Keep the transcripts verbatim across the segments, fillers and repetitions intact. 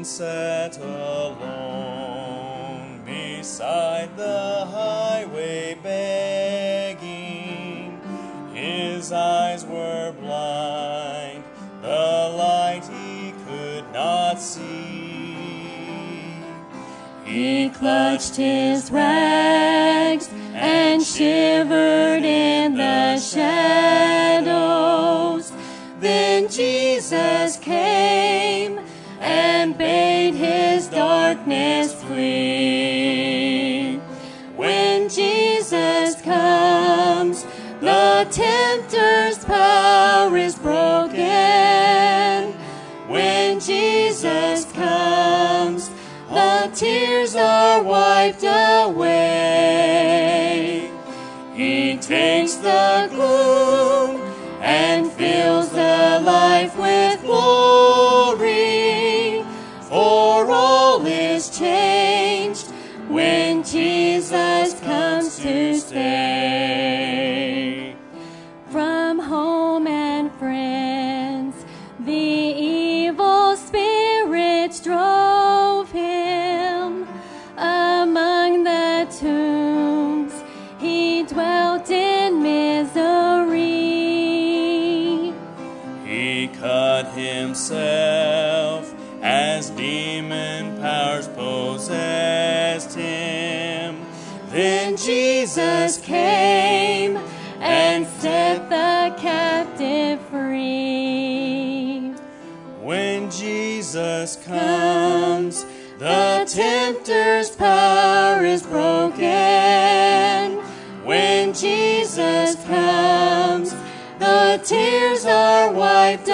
sat alone beside the highway begging. His eyes were blind, the light he could not see. He clutched his rags and shivered in the shadows. Then Jesus came and bade his darkness flee. When Jesus comes, the tempter's power is broken. When Jesus comes, the tears are wiped away. He takes the gloom and fills the life with glory. For all is changed when Jesus comes to stay. From home and friends, the evil spirits drove him. Among the tombs, he dwelt in misery. He cut himself as demon powers possessed him. Then Jesus came and set the captive free. When Jesus comes, the tempter's power is broken. When Jesus comes, the tears are wiped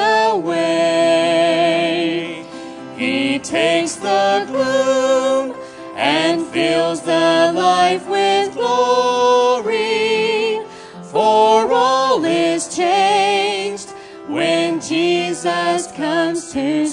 away. He takes the gloom and fills the life with glory. For all is changed when Jesus comes to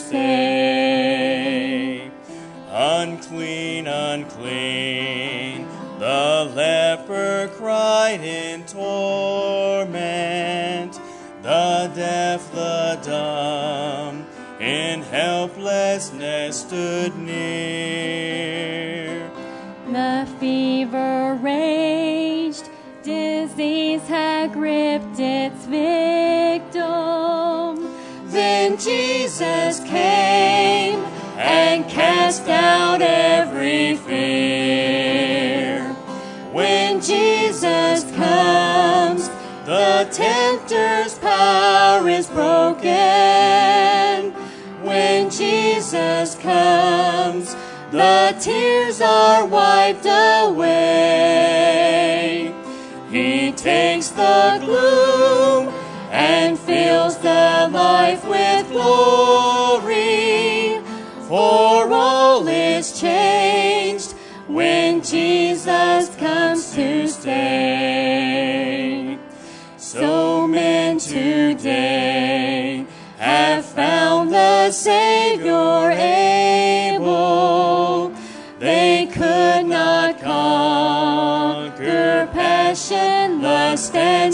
stay. Unclean, unclean, the leper cried in torment. The deaf, the dumb, in helplessness stood near. The fever raged, disease had gripped its victim. Then Jesus came and cast out every fear. When Jesus comes, the tempter's power is broken. When Jesus comes, the tears are wiped away. He takes the gloom and fills the life with glory. For all is changed when Jesus comes to stay. So men today have found the Savior able. They could not conquer passion, lust, and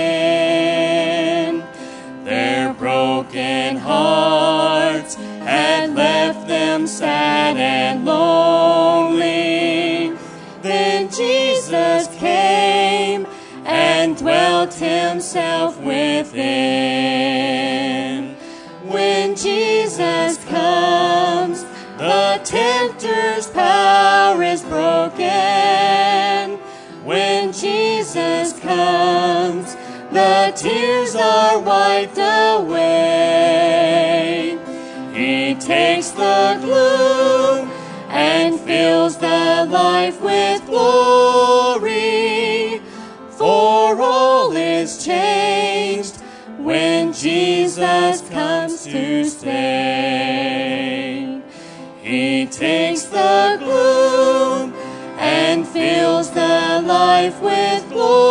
sin. Their broken hearts had left them sad and lonely. Then Jesus came and dwelt himself within. When Jesus comes, the tempter's power is broken. When Jesus comes, the tears are wiped away. He takes the gloom and fills the life with glory. For all is changed when Jesus comes to stay. He takes the gloom and fills the life with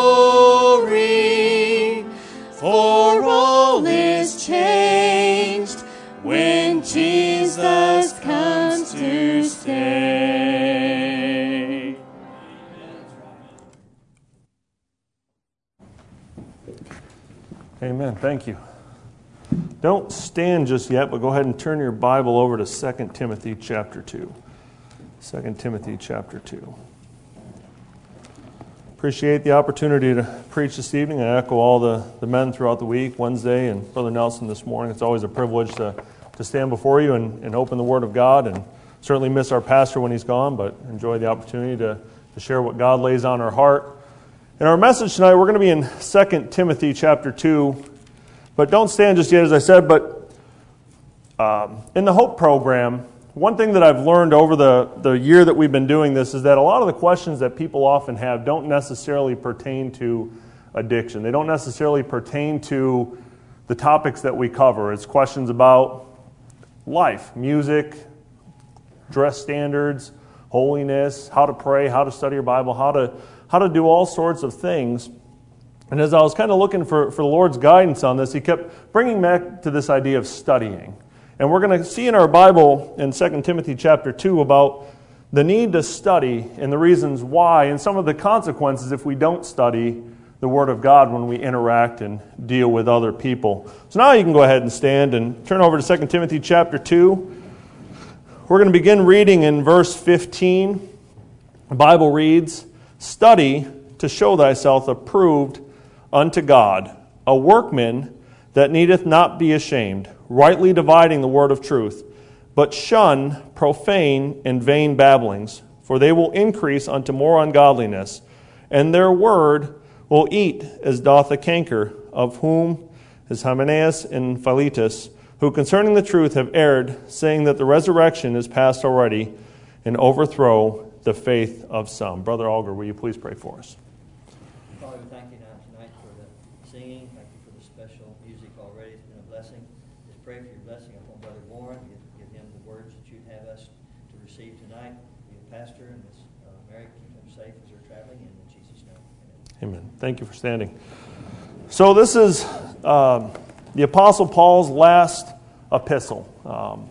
glory. For all is changed when Jesus comes to stay. Amen. Thank you. Don't stand just yet, but go ahead and turn your Bible over to Second Timothy chapter two. Second Timothy chapter two. Appreciate the opportunity to preach this evening. I echo all the, the men throughout the week, Wednesday, and Brother Nelson this morning. It's always a privilege to, to stand before you and, and open the Word of God, and certainly miss our pastor when he's gone, but enjoy the opportunity to, to share what God lays on our heart. In our message tonight, we're going to be in Second Timothy chapter two. But don't stand just yet, as I said, but um, in the Hope program, one thing that I've learned over the, the year that we've been doing this is that a lot of the questions that people often have don't necessarily pertain to addiction. They don't necessarily pertain to the topics that we cover. It's questions about life, music, dress standards, holiness, how to pray, how to study your Bible, how to how to do all sorts of things. And as I was kind of looking for, for the Lord's guidance on this, He kept bringing back to this idea of studying. And we're going to see in our Bible in Second Timothy chapter two about the need to study and the reasons why and some of the consequences if we don't study the Word of God when we interact and deal with other people. So now you can go ahead and stand and turn over to Second Timothy chapter two. We're going to begin reading in verse fifteen. The Bible reads, "Study to show thyself approved unto God, a workman that needeth not be ashamed, rightly dividing the word of truth. But shun profane and vain babblings, for they will increase unto more ungodliness, and their word will eat as doth the canker, of whom is Hymenaeus and Philetus, who concerning the truth have erred, saying that the resurrection is past already, and overthrow the faith of some." Brother Alger, will you please pray for us? Father, we thank you now tonight for the singing. Thank you for the special music already. It's been a blessing. Just pray for your blessing upon Brother Warren. Give, give him the words that you'd have us to receive tonight. Be a pastor and Miss uh, Mary, keep them safe as they're traveling. And in Jesus' name, amen. Amen. Thank you for standing. So this is um, the Apostle Paul's last epistle. Um,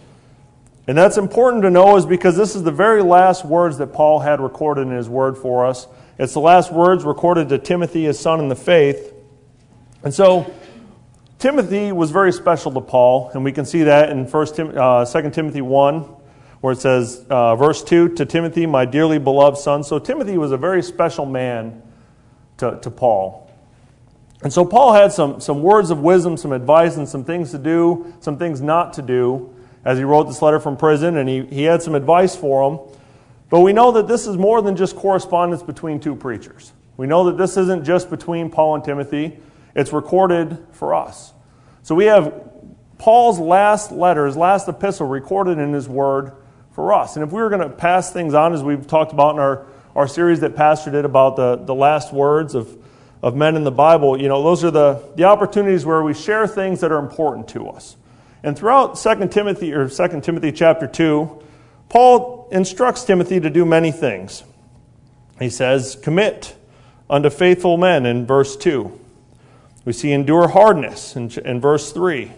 and that's important to know is because this is the very last words that Paul had recorded in his word for us. It's the last words recorded to Timothy, his son in the faith. And so Timothy was very special to Paul, and we can see that in First Tim, uh, Second Timothy one, where it says, uh, verse two, "To Timothy, my dearly beloved son." So Timothy was a very special man to, to Paul. And so Paul had some, some words of wisdom, some advice, and some things to do, some things not to do, as he wrote this letter from prison, and he, he had some advice for them. But we know that this is more than just correspondence between two preachers. We know that this isn't just between Paul and Timothy. It's recorded for us. So we have Paul's last letter, his last epistle, recorded in his word for us. And if we were going to pass things on, as we've talked about in our, our series that Pastor did about the, the last words of, of men in the Bible, you know, those are the, the opportunities where we share things that are important to us. And throughout Second Timothy or Second Timothy chapter two, Paul instructs Timothy to do many things. He says, "Commit unto faithful men," in verse two. We see endure hardness in, in verse three.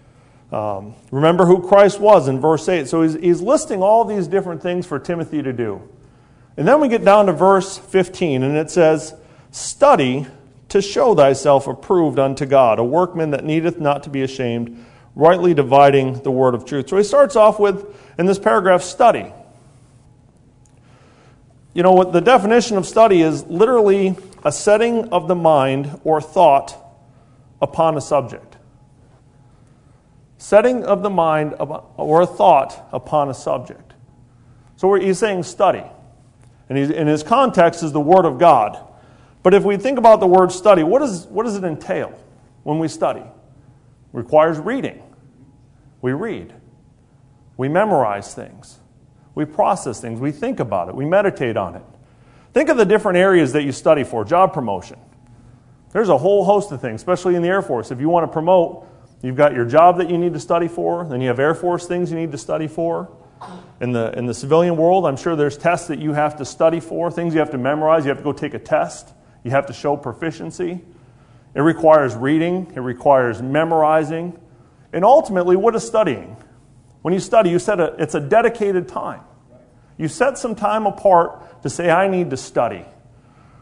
Um, remember who Christ was in verse eight. So he's, he's listing all these different things for Timothy to do. And then we get down to verse fifteen, and it says, "Study to show thyself approved unto God, a workman that needeth not to be ashamed, rightly dividing the word of truth." So he starts off with, in this paragraph, study. You know, what the definition of study is literally a setting of the mind or thought upon a subject. Setting of the mind or a thought upon a subject. So he's saying study. And he's, in his context is the Word of God. But if we think about the word study, what, is, what does it entail when we study? It requires reading. We read. We memorize things. We process things. We think about it. We meditate on it. Think of the different areas that you study for. Job promotion. There's a whole host of things, especially in the Air Force. If you want to promote, you've got your job that you need to study for. Then you have Air Force things you need to study for. In the, in the civilian world, I'm sure there's tests that you have to study for, things you have to memorize. You have to go take a test. You have to show proficiency. It requires reading. It requires memorizing. And ultimately, what is studying? When you study, you set a, it's a dedicated time. You set some time apart to say, I need to study.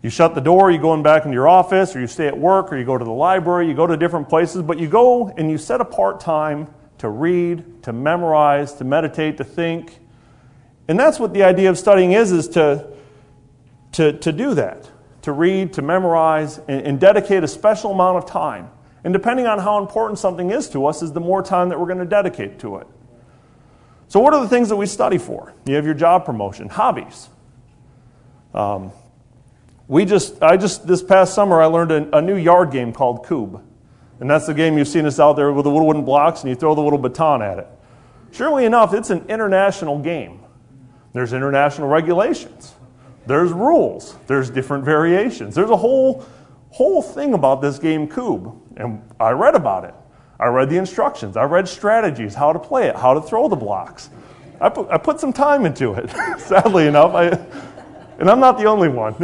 You shut the door, you go in back into your office, or you stay at work, or you go to the library, you go to different places, but you go and you set apart time to read, to memorize, to meditate, to think. And that's what the idea of studying is, is to, to, to do that, to read, to memorize, and, and dedicate a special amount of time. And depending on how important something is to us, is the more time that we're going to dedicate to it. So what are the things that we study for? You have your job promotion, hobbies. Um, we just, I just, this past summer, I learned a, a new yard game called Cube. And that's the game you've seen us out there with the little wooden blocks, and you throw the little baton at it. Surely enough, it's an international game. There's international regulations. There's rules. There's different variations. There's a whole, whole thing about this game Cube. And I read about it. I read the instructions. I read strategies, how to play it, how to throw the blocks. I put, I put some time into it, sadly enough. I, and I'm not the only one.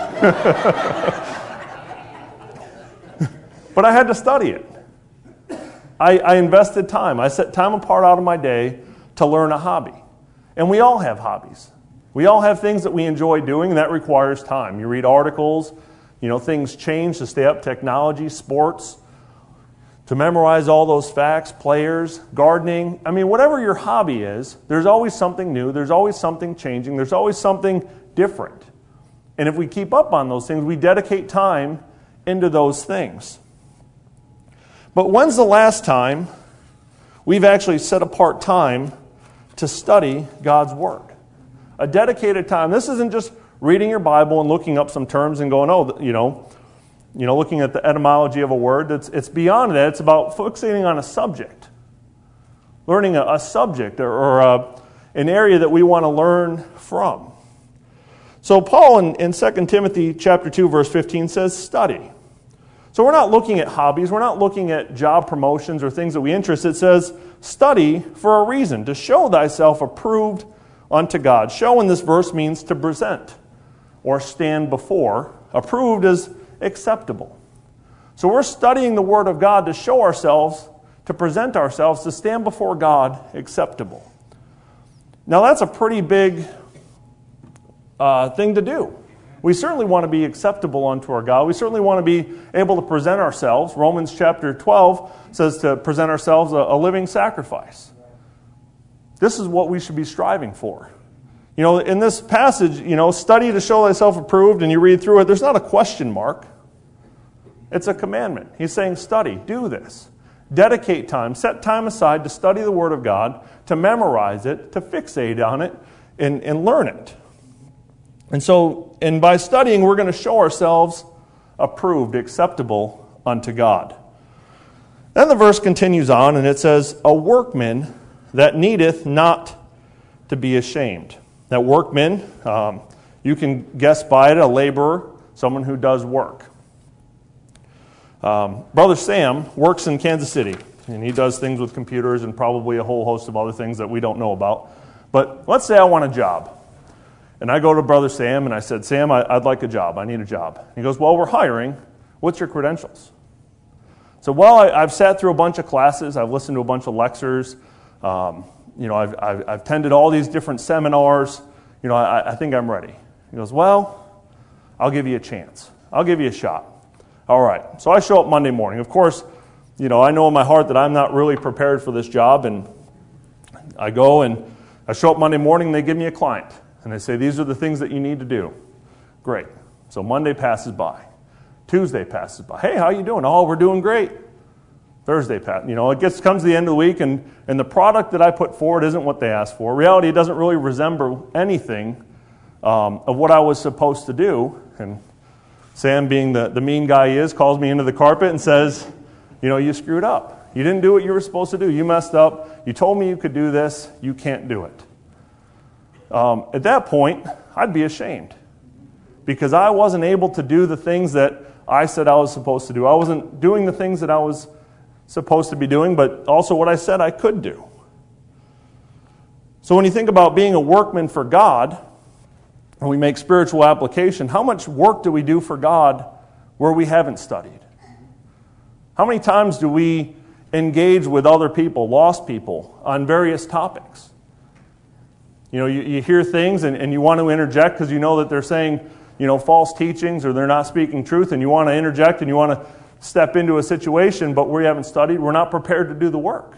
But I had to study it. I, I invested time. I set time apart out of my day to learn a hobby. And we all have hobbies. We all have things that we enjoy doing, and that requires time. You read articles, you know, things change to stay up, technology, sports, to memorize all those facts, players, gardening. I mean, whatever your hobby is, there's always something new. There's always something changing. There's always something different. And if we keep up on those things, we dedicate time into those things. But when's the last time we've actually set apart time to study God's Word? A dedicated time. This isn't just reading your Bible and looking up some terms and going, oh, you know, you know, looking at the etymology of a word. It's, it's beyond that. It's about focusing on a subject, learning a, a subject or, or a, an area that we want to learn from. So Paul in, in Second Timothy chapter two, verse fifteen says, study. So we're not looking at hobbies. We're not looking at job promotions or things that we interest. It says, study for a reason, to show thyself approved unto God. Show in this verse means to present or stand before. Approved is acceptable. So we're studying the Word of God to show ourselves, to present ourselves, to stand before God acceptable. Now that's a pretty big uh, thing to do. We certainly want to be acceptable unto our God. We certainly want to be able to present ourselves. Romans chapter twelve says to present ourselves a, a living sacrifice. This is what we should be striving for. You know, in this passage, you know, study to show thyself approved, and you read through it, there's not a question mark. It's a commandment. He's saying, study, do this. Dedicate time, set time aside to study the Word of God, to memorize it, to fixate on it, and, and learn it. And so, and by studying, we're going to show ourselves approved, acceptable unto God. Then the verse continues on, and it says, a workman that needeth not to be ashamed. That workman, um, you can guess by it, a laborer, someone who does work. Um, Brother Sam works in Kansas City, and he does things with computers and probably a whole host of other things that we don't know about. But let's say I want a job. And I go to Brother Sam and I said, Sam, I, I'd like a job. I need a job. He goes, well, we're hiring. What's your credentials? So, well, I, I've sat through a bunch of classes. I've listened to a bunch of lectures. Um, you know, I've, I've, I've attended all these different seminars. You know, I, I think I'm ready. He goes, well, I'll give you a chance. I'll give you a shot. All right. So I show up Monday morning. Of course, you know, I know in my heart that I'm not really prepared for this job. And I go and I show up Monday morning and they give me a client. And they say, these are the things that you need to do. Great. So Monday passes by. Tuesday passes by. Hey, how you doing? Oh, we're doing great. Thursday passes. You know, it gets comes to the end of the week, and, and the product that I put forward isn't what they asked for. In reality, it doesn't really resemble anything um, of what I was supposed to do. And Sam, being the, the mean guy he is, calls me into the carpet and says, you know, you screwed up. You didn't do what you were supposed to do. You messed up. You told me you could do this. You can't do it. Um, at that point, I'd be ashamed because I wasn't able to do the things that I said I was supposed to do. I wasn't doing the things that I was supposed to be doing, but also what I said I could do. So when you think about being a workman for God, and we make spiritual application, how much work do we do for God where we haven't studied? How many times do we engage with other people, lost people, on various topics? You know, you, you hear things and, and you want to interject because you know that they're saying you know, false teachings or they're not speaking truth, and you want to interject and you want to step into a situation, but we haven't studied, we're not prepared to do the work.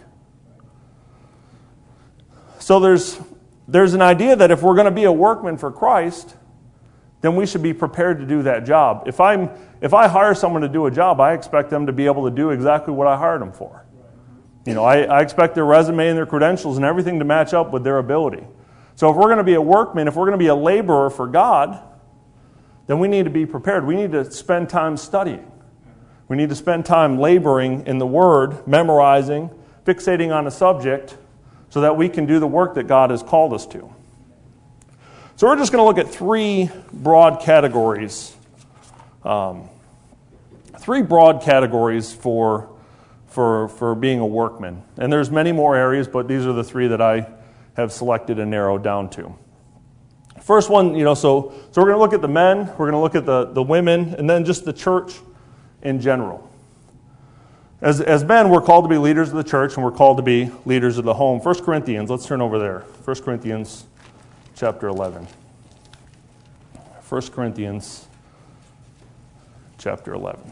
So there's there's an idea that if we're going to be a workman for Christ, then we should be prepared to do that job. If I'm if I hire someone to do a job, I expect them to be able to do exactly what I hired them for. You know, I, I expect their resume and their credentials and everything to match up with their ability. So if we're going to be a workman, if we're going to be a laborer for God, then we need to be prepared. We need to spend time studying. We need to spend time laboring in the Word, memorizing, fixating on a subject, so that we can do the work that God has called us to. So we're just going to look at three broad categories. Um, three broad categories for, for, for being a workman. And there's many more areas, but these are the three that I have selected and narrowed down to. First one, you know, so, so we're going to look at the men, we're going to look at the, the women, and then just the church in general. As, as men, we're called to be leaders of the church, and we're called to be leaders of the home. First Corinthians, let's turn over there. First Corinthians chapter eleven. First Corinthians chapter eleven.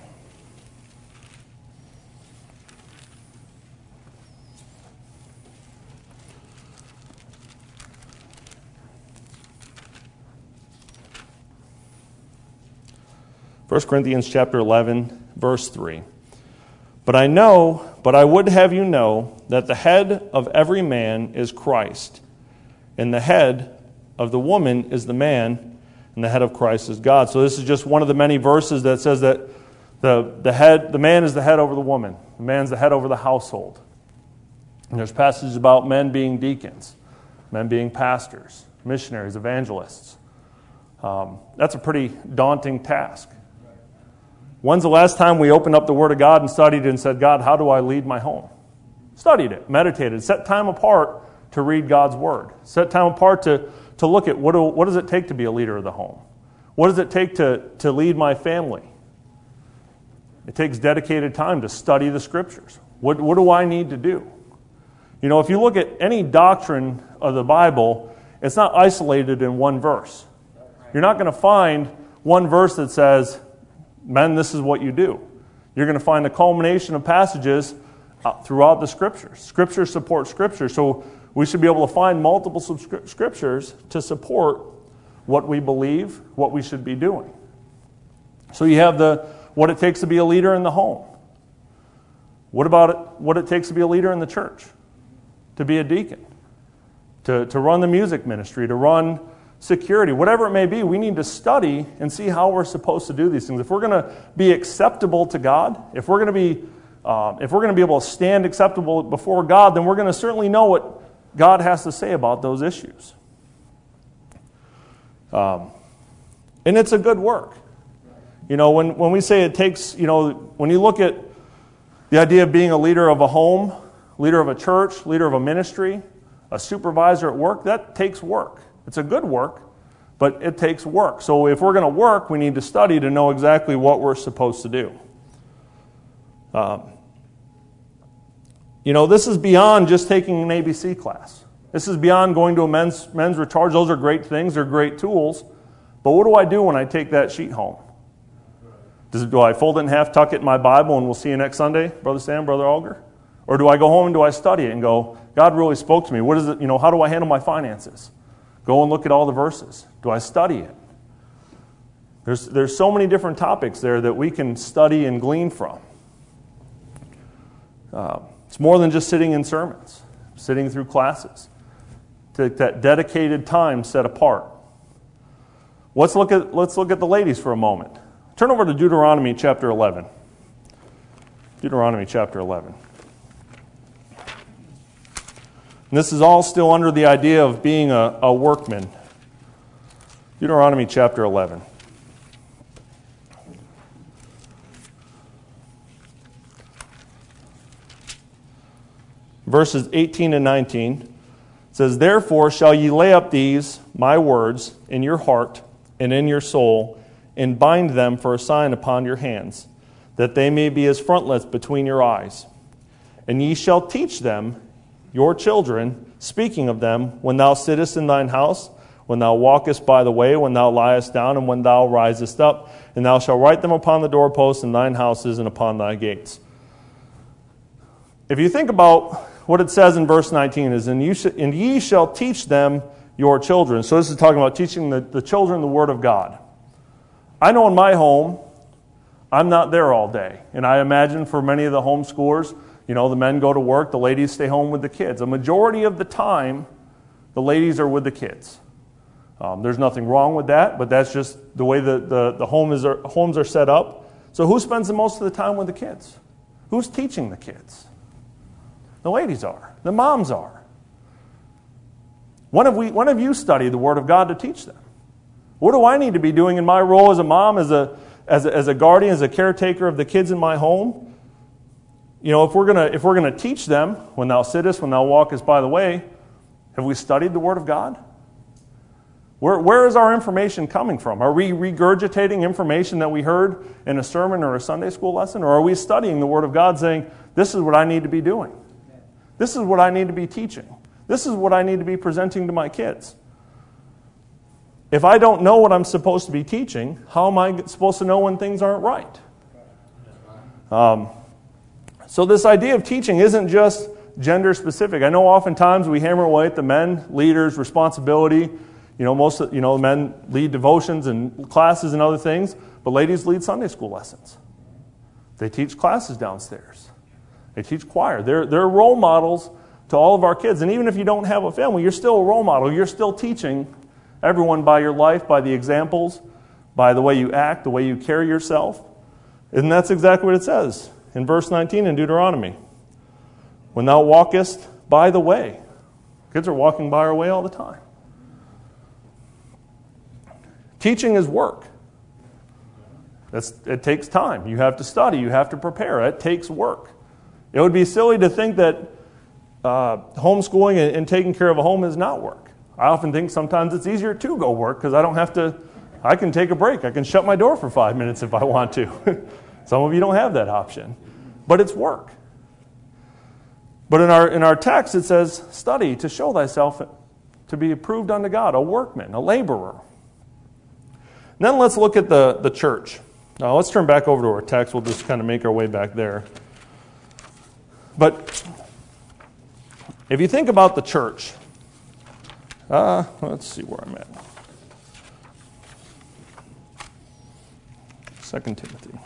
First Corinthians chapter eleven, verse three. But I know, but I would have you know, that the head of every man is Christ, and the head of the woman is the man, and the head of Christ is God. So this is just one of the many verses that says that the, the head, the man is the head over the woman. The man's the head over the household. And there's passages about men being deacons, men being pastors, missionaries, evangelists. Um, that's a pretty daunting task. When's the last time we opened up the Word of God and studied it and said, God, how do I lead my home? Studied it, meditated, set time apart to read God's Word. Set time apart to, to look at what, do, what does it take to be a leader of the home? What does it take to, to lead my family? It takes dedicated time to study the Scriptures. What, what do I need to do? You know, if you look at any doctrine of the Bible, it's not isolated in one verse. You're not going to find one verse that says, men, this is what you do. You're going to find a culmination of passages uh, throughout the Scriptures. Scriptures support Scripture, so we should be able to find multiple subscri- Scriptures to support what we believe, what we should be doing. So you have the what it takes to be a leader in the home. What about it, what it takes to be a leader in the church? To be a deacon, to, to run the music ministry, to run security, whatever it may be. We need to study and see how we're supposed to do these things. If we're going to be acceptable to God, if we're going to be, uh, if we're going to be able to stand acceptable before God, then we're going to certainly know what God has to say about those issues. Um, and it's a good work. You know, when, when we say it takes, you know, when you look at the idea of being a leader of a home, leader of a church, leader of a ministry, a supervisor at work, that takes work. It's a good work, but it takes work. So if we're going to work, we need to study to know exactly what we're supposed to do. Um, you know, this is beyond just taking an A B C class. This is beyond going to a men's, men's recharge. Those are great things. They're great tools. But what do I do when I take that sheet home? Does, do I fold it in half, tuck it in my Bible, and we'll see you next Sunday, Brother Sam, Brother Alger? Or do I go home and do I study it and go, God really spoke to me. What is it? You know, how do I handle my finances? Go and look at all the verses. Do I study it? There's, there's so many different topics there that we can study and glean from. Uh, it's more than just sitting in sermons, sitting through classes. Take that dedicated time set apart. Let's look at, let's look at the ladies for a moment. Turn over to Deuteronomy chapter eleven. Deuteronomy chapter eleven. And this is all still under the idea of being a, a workman. Deuteronomy chapter eleven. Verses eighteen and nineteen says, Therefore shall ye lay up these, my words, in your heart and in your soul, and bind them for a sign upon your hands, that they may be as frontlets between your eyes. And ye shall teach them, your children, speaking of them, when thou sittest in thine house, when thou walkest by the way, when thou liest down, and when thou risest up. And thou shalt write them upon the doorposts in thine houses and upon thy gates. If you think about what it says in verse nineteen, is, and, you sh- and ye shall teach them your children. So this is talking about teaching the, the children the Word of God. I know in my home, I'm not there all day. And I imagine for many of the homeschoolers, you know, the men go to work, the ladies stay home with the kids. A majority of the time, the ladies are with the kids. Um, there's nothing wrong with that, but that's just the way the, the, the home is, are, homes are set up. So who spends the most of the time with the kids? Who's teaching the kids? The ladies are. The moms are. When have we, when have you studied the Word of God to teach them? What do I need to be doing in my role as a mom, as a, as a, as a guardian, as a caretaker of the kids in my home? You know, if we're gonna if we're gonna teach them, when thou sittest, when thou walkest by the way, have we studied the Word of God? Where where is our information coming from? Are we regurgitating information that we heard in a sermon or a Sunday school lesson, or are we studying the Word of God, saying, "This is what I need to be doing. This is what I need to be teaching. This is what I need to be presenting to my kids." If I don't know what I'm supposed to be teaching, how am I supposed to know when things aren't right? Um, so this idea of teaching isn't just gender specific. I know oftentimes we hammer away at the men, leaders, responsibility. You know, most of, you know, men lead devotions and classes and other things, but ladies lead Sunday school lessons. They teach classes downstairs. They teach choir. They're, they're role models to all of our kids. And even if you don't have a family, you're still a role model. You're still teaching everyone by your life, by the examples, by the way you act, the way you carry yourself. And that's exactly what it says in verse nineteen in Deuteronomy. When thou walkest by the way. Kids are walking by our way all the time. Teaching is work. That's, it takes time. You have to study. You have to prepare. It takes work. It would be silly to think that uh, homeschooling and, and taking care of a home is not work. I often think sometimes it's easier to go work because I don't have to, I can take a break. I can shut my door for five minutes if I want to. Some of you don't have that option. But it's work. But in our in our text it says, study to show thyself to be approved unto God, a workman, a laborer. And then let's look at the, the church. Now let's turn back over to our text. We'll just kind of make our way back there. But if you think about the church, uh, let's see where I'm at. Second Timothy.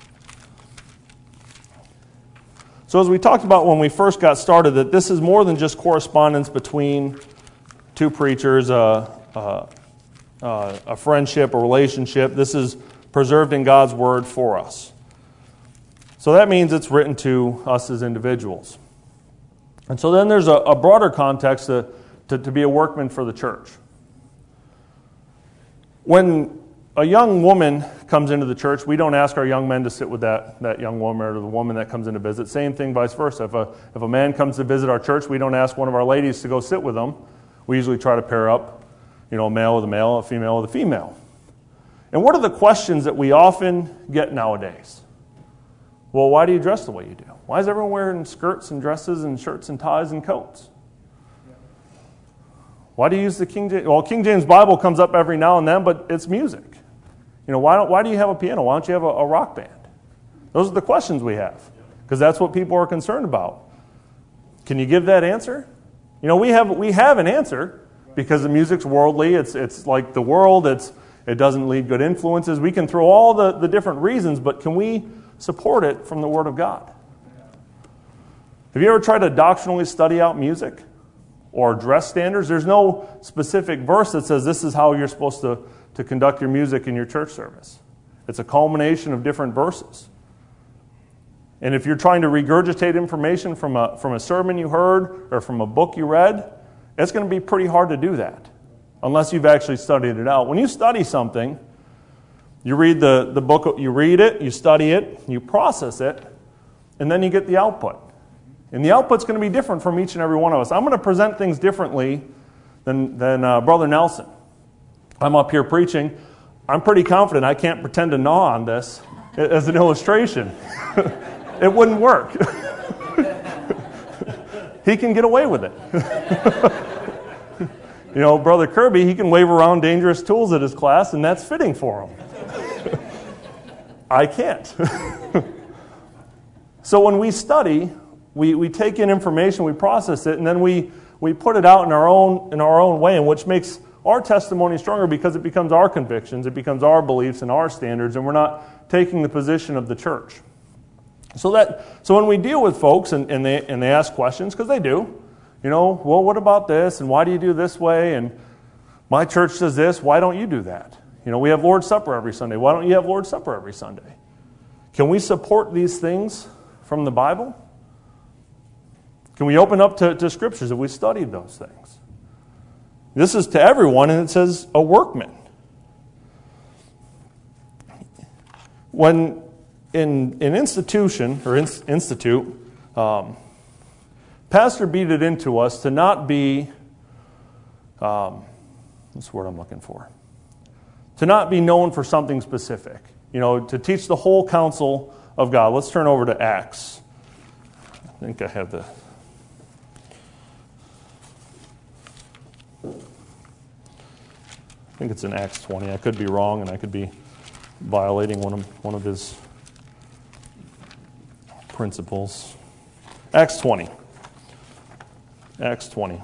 So as we talked about when we first got started, that this is more than just correspondence between two preachers, uh, uh, uh, a friendship, a relationship. This is preserved in God's Word for us. So that means it's written to us as individuals. And so then there's a, a broader context to, to, to be a workman for the church. When a young woman comes into the church, we don't ask our young men to sit with that, that young woman or the woman that comes in to visit. Same thing vice versa. If a, if a man comes to visit our church, we don't ask one of our ladies to go sit with them. We usually try to pair up, you know, a male with a male, a female with a female. And what are the questions that we often get nowadays? Well, why do you dress the way you do? Why is everyone wearing skirts and dresses and shirts and ties and coats? Why do you use the King James? Well, King James Bible comes up every now and then, but it's music. You know, why don't, why do you have a piano? Why don't you have a, a rock band? Those are the questions we have, because that's what people are concerned about. Can you give that answer? You know, we have we have an answer, because the music's worldly. It's it's like the world. It's it doesn't lead good influences. We can throw all the, the different reasons, but can we support it from the Word of God? Have you ever tried to doctrinally study out music or dress standards? There's no specific verse that says this is how you're supposed to, to conduct your music in your church service. It's a culmination of different verses. And if you're trying to regurgitate information from a, from a sermon you heard or from a book you read, it's going to be pretty hard to do that unless you've actually studied it out. When you study something, you read the, the book, you read it, you study it, you process it, and then you get the output. And the output's going to be different from each and every one of us. I'm going to present things differently than, than uh, Brother Nelson. I'm up here preaching. I'm pretty confident I can't pretend to gnaw on this as an illustration. It wouldn't work. He can get away with it. You know, Brother Kirby, he can wave around dangerous tools at his class, and that's fitting for him. I can't. So when we study, we, we take in information, we process it, and then we, we put it out in our own in our own way, and which makes our testimony stronger because it becomes our convictions, it becomes our beliefs and our standards, and we're not taking the position of the church. So that so when we deal with folks and, and they and they ask questions, because they do, you know, well, what about this, and why do you do this way, and my church does this, why don't you do that? You know, we have Lord's Supper every Sunday, why don't you have Lord's Supper every Sunday? Can we support these things from the Bible? Can we open up to, to Scriptures if we studied those things? This is to everyone, and it says a workman. When in an institution, or in, institute, um, Pastor beat it into us to not be, um, what's the word I'm looking for? To not be known for something specific. You know, to teach the whole counsel of God. Let's turn over to Acts. I think I have the... I think it's in Acts twenty. I could be wrong, and I could be violating one of one of his principles. Acts twenty. Acts twenty.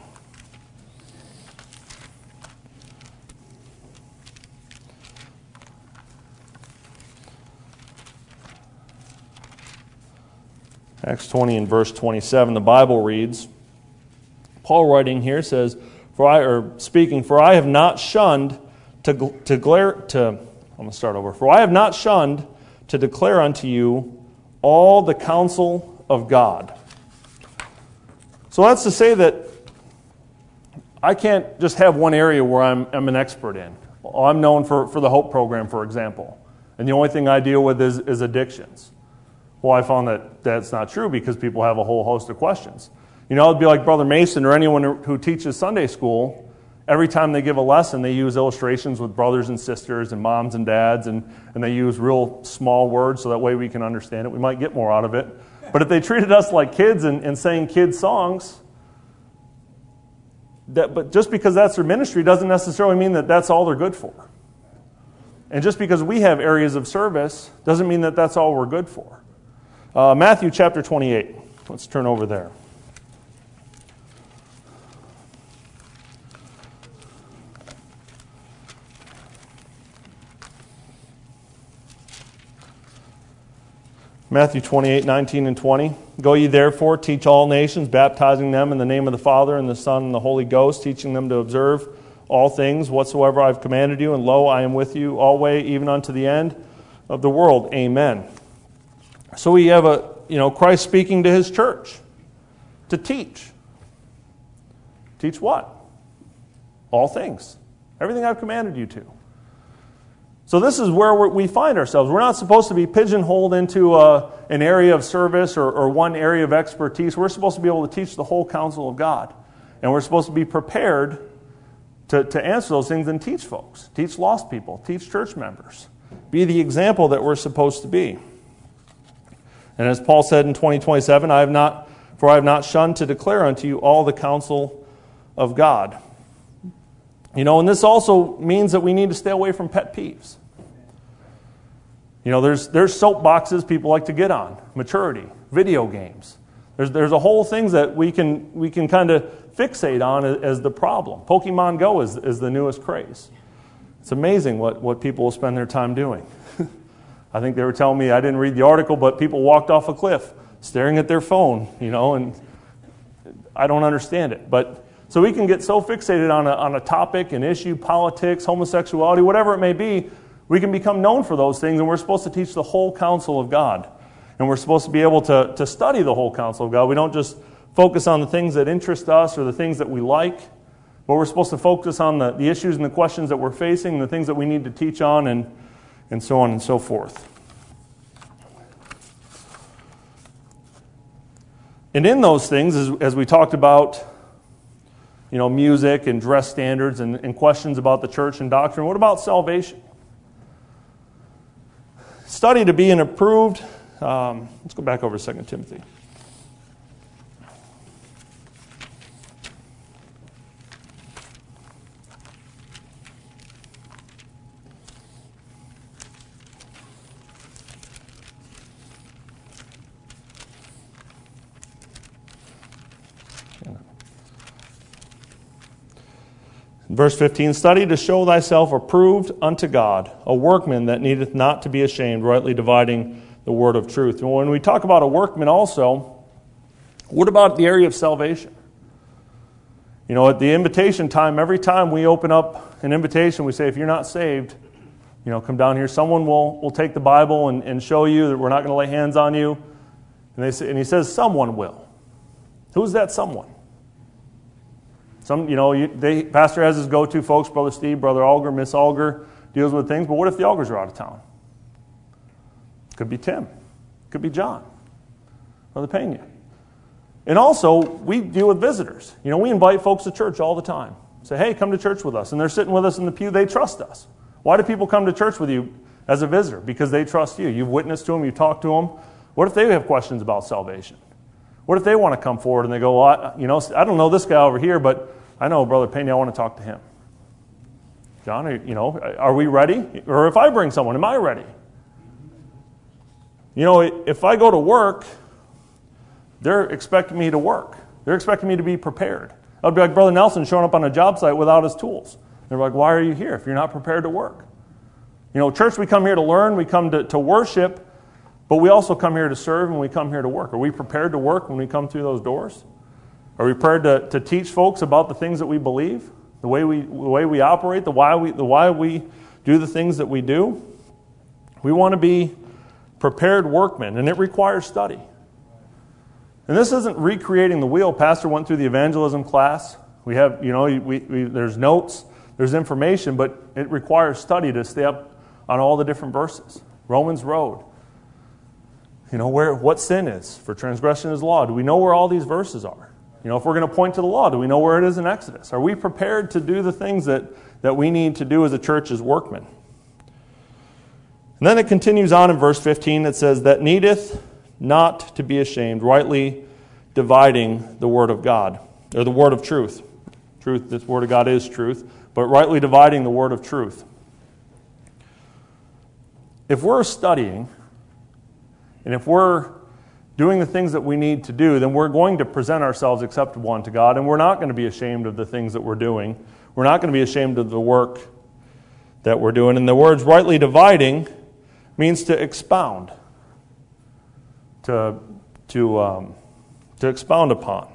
Acts twenty and verse twenty-seven, the Bible reads, Paul writing here says, For I, or speaking, for I have not shunned to to glare to. I'm going to start over. For I have not shunned to declare unto you all the counsel of God. So that's to say that I can't just have one area where I'm, I'm an expert in. Well, I'm known for, for the Hope Program, for example, and the only thing I deal with is, is addictions. Well, I found that that's not true because people have a whole host of questions. You know, it'd be like Brother Mason or anyone who teaches Sunday school. Every time they give a lesson, they use illustrations with brothers and sisters and moms and dads, and, and they use real small words so that way we can understand it. We might get more out of it. But if they treated us like kids and, and sang kids' songs, that, but just because that's their ministry doesn't necessarily mean that that's all they're good for. And just because we have areas of service doesn't mean that that's all we're good for. Uh, Matthew chapter twenty-eight. Let's turn over there. Matthew twenty-eight, nineteen and twenty. Go ye therefore, teach all nations, baptizing them in the name of the Father and the Son and the Holy Ghost, teaching them to observe all things whatsoever I have commanded you, and lo, I am with you always, even unto the end of the world. Amen. So we have a, you know, Christ speaking to his church to teach. Teach what? All things. Everything I've commanded you to. So this is where we find ourselves. We're not supposed to be pigeonholed into a, an area of service or, or one area of expertise. We're supposed to be able to teach the whole counsel of God. And we're supposed to be prepared to, to answer those things and teach folks. Teach lost people. Teach church members. Be the example that we're supposed to be. And as Paul said in twenty twenty-seven, I have not, for I have not shunned to declare unto you all the counsel of God. You know, and this also means that we need to stay away from pet peeves. You know, there's there's soapboxes people like to get on. Maturity, video games. There's there's a whole things that we can we can kind of fixate on as, as the problem. Pokemon Go is is the newest craze. It's amazing what, what people will spend their time doing. I think they were telling me, I didn't read the article, but people walked off a cliff staring at their phone, you know, and I don't understand it. But so we can get so fixated on a on a topic, an issue, politics, homosexuality, whatever it may be. We can become known for those things, and we're supposed to teach the whole counsel of God. And we're supposed to be able to, to study the whole counsel of God. We don't just focus on the things that interest us or the things that we like, but we're supposed to focus on the, the issues and the questions that we're facing, and the things that we need to teach on, and, and so on and so forth. And in those things, as, as we talked about, you know, music and dress standards and, and questions about the church and doctrine, what about salvation? Study to be an approved, um, let's go back over to Second Timothy. Verse fifteen, study to show thyself approved unto God, a workman that needeth not to be ashamed, rightly dividing the word of truth. And when we talk about a workman also, what about the area of salvation? You know, at the invitation time, every time we open up an invitation, we say, if you're not saved, you know, come down here. Someone will, will take the Bible and, and show you that we're not going to lay hands on you. And, they say, and he says, someone will. Who's that someone? Some, you know, you, they, Pastor has his go-to folks, Brother Steve, Brother Alger, Miss Alger, deals with things. But what if the Algers are out of town? Could be Tim. Could be John. Brother Pena. And also, we deal with visitors. You know, we invite folks to church all the time. Say, hey, come to church with us. And they're sitting with us in the pew. They trust us. Why do people come to church with you as a visitor? Because they trust you. You've witnessed to them. You talk to them. What if they have questions about salvation? What if they want to come forward and they go, well, I, you know, I don't know this guy over here, but I know Brother Pena, I want to talk to him. John, are, you know, are we ready? Or if I bring someone, am I ready? You know, if I go to work, they're expecting me to work. They're expecting me to be prepared. I'd be like Brother Nelson showing up on a job site without his tools. They're like, why are you here if you're not prepared to work? You know, church, we come here to learn, we come to, to worship, but we also come here to serve and we come here to work. Are we prepared to work when we come through those doors? Are we prepared to, to teach folks about the things that we believe, the way we the way we operate, the why we the why we do the things that we do? We want to be prepared workmen, and it requires study. And this isn't recreating the wheel. Pastor went through the evangelism class. We have, you know, we, we, there's notes, there's information, but it requires study to stay up on all the different verses. Romans Road. You know, where what sin is. For transgression is law. Do we know where all these verses are? You know, if we're going to point to the law, do we know where it is in Exodus? Are we prepared to do the things that, that we need to do as a church as workmen? And then it continues on in verse fifteen. It says, that needeth not to be ashamed, rightly dividing the word of God, or the word of truth. Truth, this word of God is truth, but rightly dividing the word of truth. If we're studying, and if we're doing the things that we need to do, then we're going to present ourselves acceptable unto God, and we're not going to be ashamed of the things that we're doing. We're not going to be ashamed of the work that we're doing. And the words rightly dividing means to expound, to, to, um, to expound upon.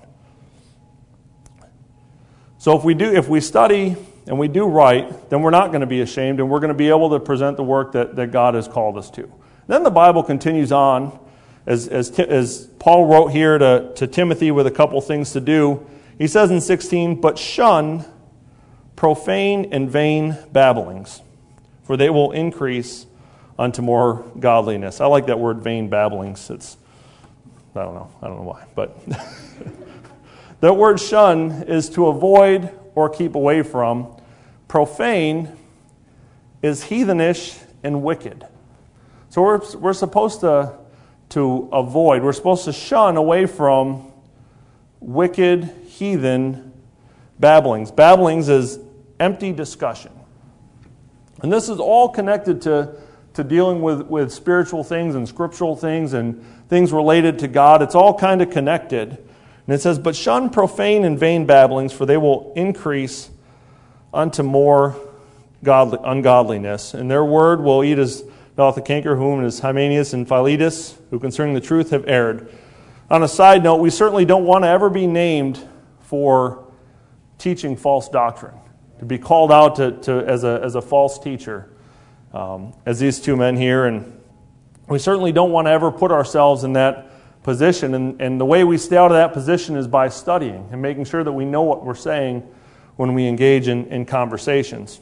So if we do, if we study and we do right, then we're not going to be ashamed, and we're going to be able to present the work that, that God has called us to. Then the Bible continues on, as, as, as Paul wrote here to, to Timothy with a couple things to do. He says in sixteen, but shun profane and vain babblings, for they will increase unto more godliness. I like that word, vain babblings. It's, I don't know, I don't know why, but that word shun is to avoid or keep away from. Profane is heathenish and wicked. So we're, we're supposed to, to avoid, we're supposed to shun away from wicked, heathen babblings. Babblings is empty discussion. And this is all connected to, to dealing with, with spiritual things and scriptural things and things related to God. It's all kind of connected. And it says, but shun profane and vain babblings, for they will increase unto more godly, ungodliness. And their word will eat as doth the canker, whom is Hymenaeus and Philetus, who concerning the truth have erred. On a side note, we certainly don't want to ever be named for teaching false doctrine, to be called out to, to as a as a false teacher, um, as these two men here. And we certainly don't want to ever put ourselves in that position. And, and the way we stay out of that position is by studying and making sure that we know what we're saying when we engage in, in conversations.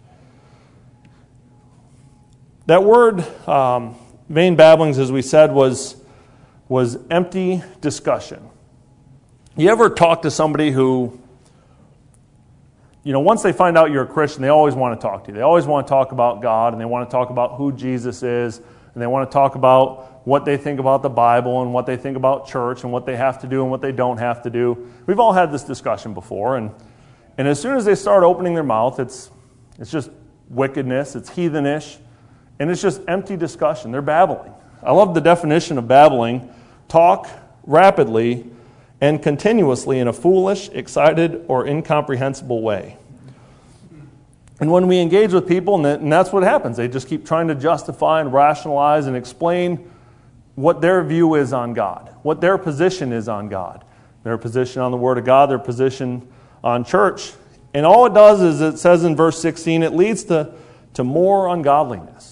That word, um, vain babblings, as we said, was, was empty discussion. You ever talk to somebody who, you know, once they find out you're a Christian, they always want to talk to you. They always want to talk about God, and they want to talk about who Jesus is, and they want to talk about what they think about the Bible and what they think about church and what they have to do and what they don't have to do. We've all had this discussion before, and, and as soon as they start opening their mouth, it's it's just wickedness, it's heathenish, and it's just empty discussion. They're babbling. I love the definition of babbling. Talk rapidly and continuously in a foolish, excited, or incomprehensible way. And when we engage with people, and, that, and that's what happens, they just keep trying to justify and rationalize and explain what their view is on God, what their position is on God, their position on the Word of God, their position on church. And all it does is, it says in verse sixteen, it leads to, to more ungodliness.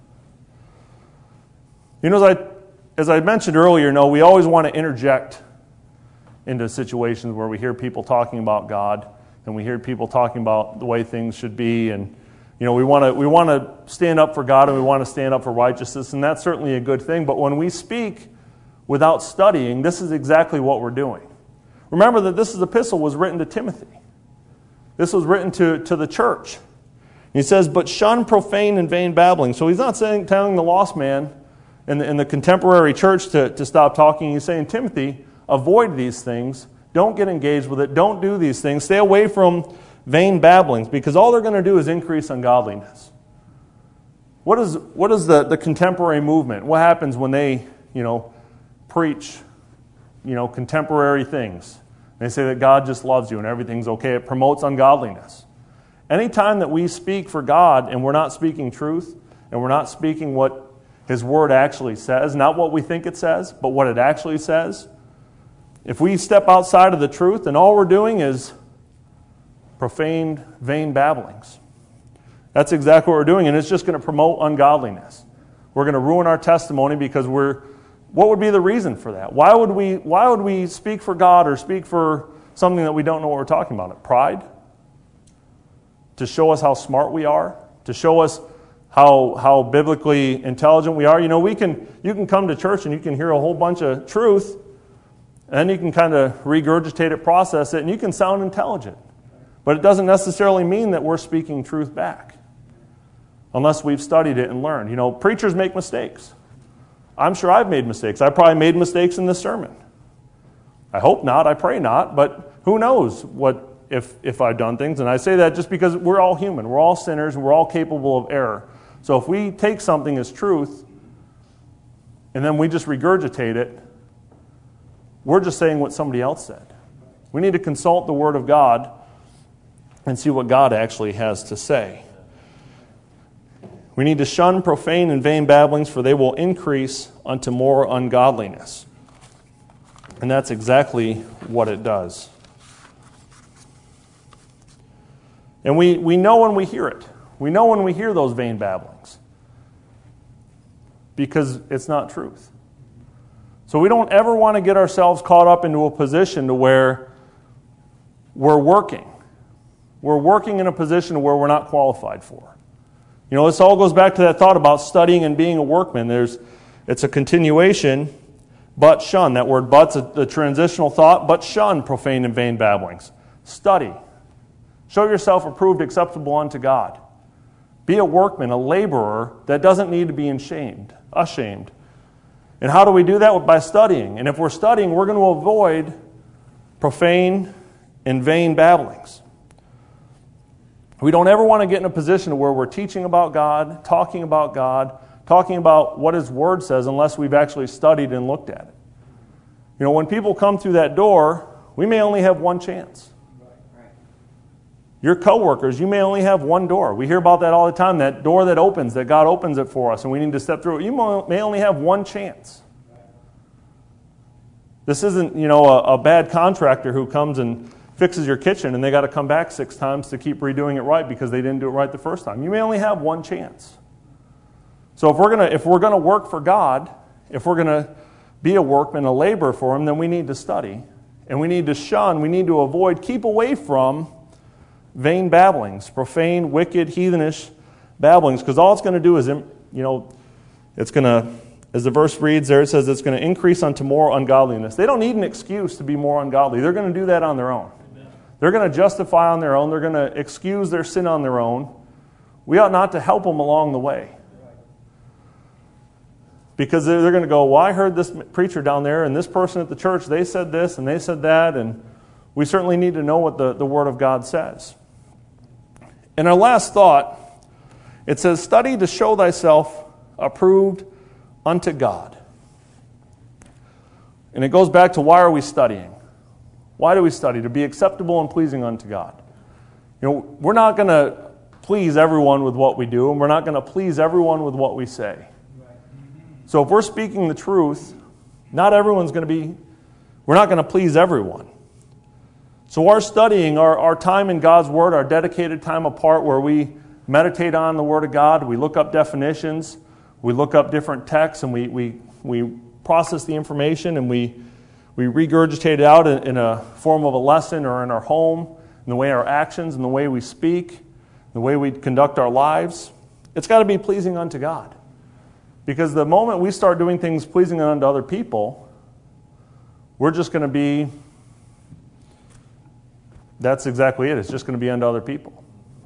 You know, as I, as I mentioned earlier, no, we always want to interject into situations where we hear people talking about God, and we hear people talking about the way things should be, and you know, we want to we want to stand up for God, and we want to stand up for righteousness, and that's certainly a good thing. But when we speak without studying, this is exactly what we're doing. Remember that this epistle was written to Timothy. This was written to, to the church. He says, "But shun profane and vain babbling." So he's not saying telling the lost man in the, in the contemporary church to, to stop talking. He's saying, Timothy, avoid these things. Don't get engaged with it. Don't do these things. Stay away from vain babblings, because all they're going to do is increase ungodliness. What is what is the, the contemporary movement? What happens when they, you know, preach, you know, contemporary things? They say that God just loves you and everything's okay. It promotes ungodliness. Anytime that we speak for God and we're not speaking truth, and we're not speaking what His Word actually says, not what we think it says, but what it actually says, if we step outside of the truth, then all we're doing is profane, vain babblings. That's exactly what we're doing, and it's just going to promote ungodliness. We're going to ruin our testimony because we're... What would be the reason for that? Why would we Why would we speak for God or speak for something that we don't know what we're talking about? Pride? To show us how smart we are? To show us how how biblically intelligent we are? You know, we can you can come to church and you can hear a whole bunch of truth, and then you can kind of regurgitate it, process it, and you can sound intelligent. But it doesn't necessarily mean that we're speaking truth back, unless we've studied it and learned. You know, preachers make mistakes. I'm sure I've made mistakes. I probably made mistakes in this sermon. I hope not. I pray not. But who knows what if if I've done things. And I say that just because we're all human. We're all sinners, and we're all capable of error. So if we take something as truth, and then we just regurgitate it, we're just saying what somebody else said. We need to consult the Word of God and see what God actually has to say. We need to shun profane and vain babblings, for they will increase unto more ungodliness. And that's exactly what it does. And we, we know when we hear it. We know when we hear those vain babblings, because it's not truth. So we don't ever want to get ourselves caught up into a position to where we're working. We're working in a position where we're not qualified for. You know, this all goes back to that thought about studying and being a workman. There's, it's a continuation, but shun. That word but's a, a transitional thought, but shun profane and vain babblings. Study. Show yourself approved, acceptable unto God. Be a workman, a laborer that doesn't need to be ashamed. ashamed. And how do we do that? By studying. And if we're studying, we're going to avoid profane and vain babblings. We don't ever want to get in a position where we're teaching about God, talking about God, talking about what His Word says, unless we've actually studied and looked at it. You know, when people come through that door, we may only have one chance. Your coworkers, you may only have one door. We hear about that all the time, that door that opens, that God opens it for us, and we need to step through it. You may only have one chance. This isn't, you know, a, a bad contractor who comes and fixes your kitchen and they got to come back six times to keep redoing it right because they didn't do it right the first time. You may only have one chance. So if we're gonna if we're gonna work for God, if we're gonna be a workman, a laborer for Him, then we need to study, and we need to shun, we need to avoid, keep away from vain babblings, profane, wicked, heathenish babblings, because all it's going to do is, you know, it's going to, as the verse reads there, it says it's going to increase unto more ungodliness. They don't need an excuse to be more ungodly. They're going to do that on their own. Amen. They're going to justify on their own. They're going to excuse their sin on their own. We ought not to help them along the way. Because they're, they're going to go, well, I heard this preacher down there and this person at the church, they said this and they said that, and we certainly need to know what the, the Word of God says. In our last thought, it says, study to show thyself approved unto God. And it goes back to, why are we studying? Why do we study? To be acceptable and pleasing unto God. You know, we're not going to please everyone with what we do, and we're not going to please everyone with what we say. So if we're speaking the truth, not everyone's going to be, we're not going to please everyone. So our studying, our, our time in God's Word, our dedicated time apart where we meditate on the Word of God, we look up definitions, we look up different texts, and we we, we process the information, and we, we regurgitate it out in, in a form of a lesson or in our home, in the way our actions and the way we speak, the way we conduct our lives. It's got to be pleasing unto God. Because the moment we start doing things pleasing unto other people, we're just going to be, that's exactly it. It's just going to be unto other people.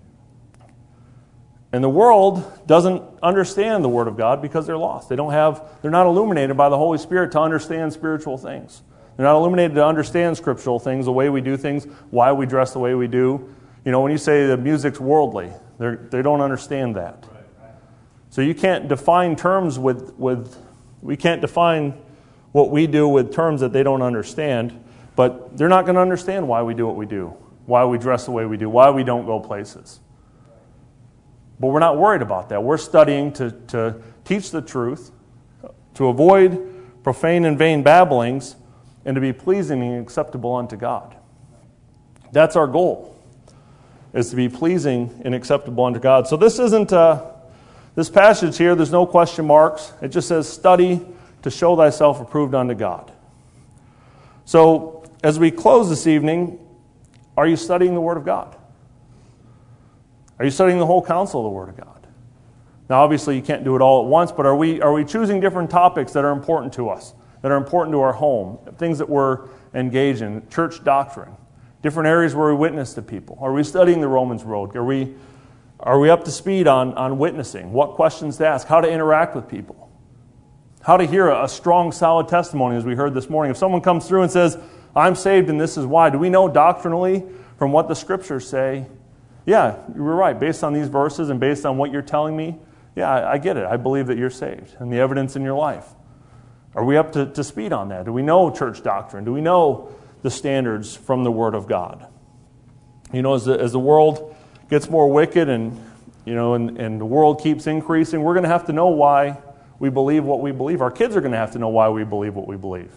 And the world doesn't understand the Word of God because they're lost. They don't have, they're not illuminated by the Holy Spirit to understand spiritual things. They're not illuminated to understand scriptural things, the way we do things, why we dress the way we do. You know, when you say the music's worldly, they they don't understand that. So you can't define terms with, with, we can't define what we do with terms that they don't understand, but they're not going to understand why we do what we do, why we dress the way we do, why we don't go places. But we're not worried about that. We're studying to, to teach the truth, to avoid profane and vain babblings, and to be pleasing and acceptable unto God. That's our goal, is to be pleasing and acceptable unto God. So this isn't, uh, this passage here, there's no question marks. It just says, study to show thyself approved unto God. So as we close this evening, are you studying the Word of God? Are you studying the whole counsel of the Word of God? Now, obviously, you can't do it all at once, but are we are we choosing different topics that are important to us, that are important to our home, things that we're engaged in, church doctrine, different areas where we witness to people? Are we studying the Romans Road? Are we are we up to speed on, on witnessing? What questions to ask? How to interact with people? How to hear a, a strong, solid testimony, as we heard this morning. If someone comes through and says, I'm saved and this is why, do we know doctrinally from what the Scriptures say, yeah, you're right, based on these verses and based on what you're telling me, yeah, I, I get it. I believe that you're saved and the evidence in your life. Are we up to, to speed on that? Do we know church doctrine? Do we know the standards from the Word of God? You know, as the, as the world gets more wicked and, you know, and, and the world keeps increasing, we're going to have to know why we believe what we believe. Our kids are going to have to know why we believe what we believe.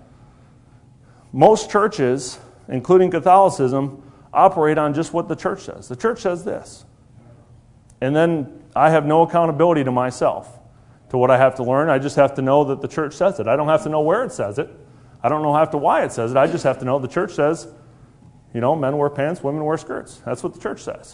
Most churches, including Catholicism, operate on just what the church says. The church says this. And then I have no accountability to myself to what I have to learn. I just have to know that the church says it. I don't have to know where it says it. I don't know have to why it says it. I just have to know the church says, you know, men wear pants, women wear skirts. That's what the church says.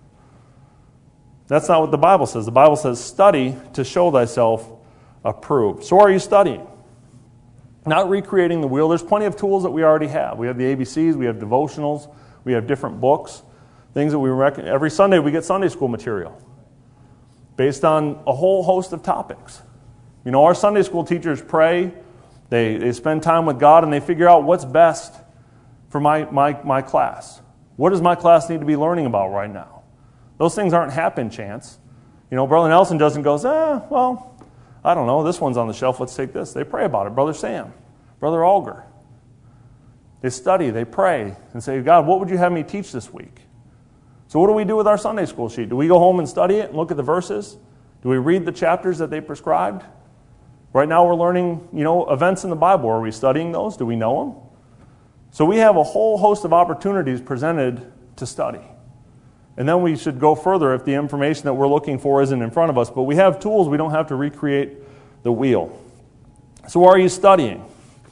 That's not what the Bible says. The Bible says, study to show thyself approved. So are you studying? Not recreating the wheel. There's plenty of tools that we already have. We have the A B Cs, we have devotionals, we have different books, things that we reckon. Every Sunday we get Sunday school material based on a whole host of topics. You know, our Sunday school teachers pray, they, they spend time with God, and they figure out what's best for my, my, my class. What does my class need to be learning about right now? Those things aren't happen chance. You know, Brother Nelson doesn't go, eh, well, I don't know, this one's on the shelf, let's take this. They pray about it. Brother Sam, Brother Alger. They study, they pray, and say, God, what would you have me teach this week? So what do we do with our Sunday school sheet? Do we go home and study it and look at the verses? Do we read the chapters that they prescribed? Right now we're learning, you know, events in the Bible. Are we studying those? Do we know them? So we have a whole host of opportunities presented to study. And then we should go further if the information that we're looking for isn't in front of us. But we have tools. We don't have to recreate the wheel. So are you studying?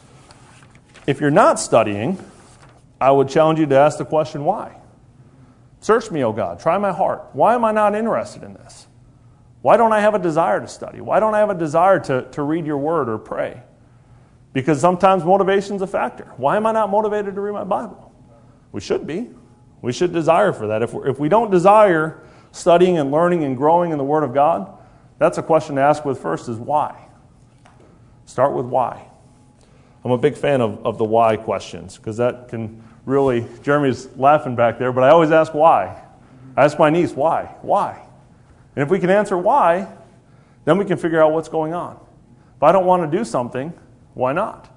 If you're not studying, I would challenge you to ask the question, why? Search me, O God. Try my heart. Why am I not interested in this? Why don't I have a desire to study? Why don't I have a desire to, to read your word or pray? Because sometimes motivation's a factor. Why am I not motivated to read my Bible? We should be. We should desire for that. If, we're, if we don't desire studying and learning and growing in the Word of God, that's a question to ask with first is why? Start with why. I'm a big fan of, of the why questions because that can really, Jeremy's laughing back there, but I always ask why. I ask my niece, why? Why? And if we can answer why, then we can figure out what's going on. If I don't want to do something, why not?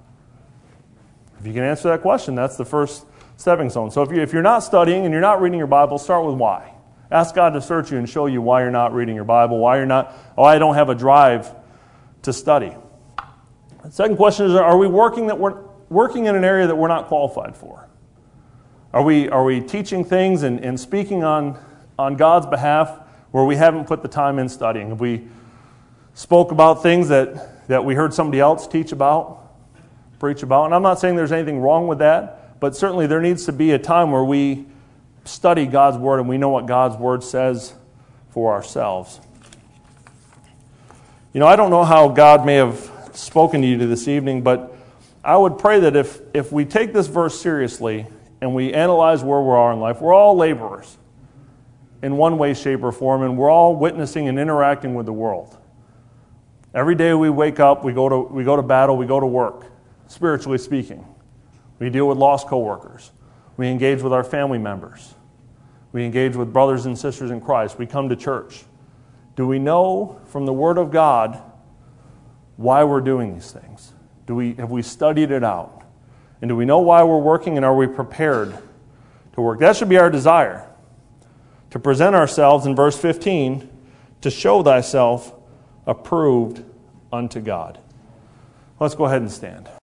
If you can answer that question, that's the first stepping stone. So if, you, if you're not studying and you're not reading your Bible, start with why. Ask God to search you and show you why you're not reading your Bible, why you're not, oh, I don't have a drive to study. The second question is, are we working that we're working in an area that we're not qualified for? Are we are we teaching things and, and speaking on, on God's behalf where we haven't put the time in studying? Have we spoke about things that, that we heard somebody else teach about, preach about? And I'm not saying there's anything wrong with that, but certainly there needs to be a time where we study God's Word and we know what God's Word says for ourselves. You know, I don't know how God may have spoken to you this evening, but I would pray that if, if we take this verse seriously and we analyze where we are in life, we're all laborers in one way, shape, or form, and we're all witnessing and interacting with the world. Every day we wake up, we go to we go to battle, we go to work, spiritually speaking. We deal with lost coworkers. We engage with our family members. We engage with brothers and sisters in Christ. We come to church. Do we know from the Word of God why we're doing these things? Do we have we studied it out? And do we know why we're working, and are we prepared to work? That should be our desire. To present ourselves in verse fifteen, to show thyself approved unto God. Let's go ahead and stand.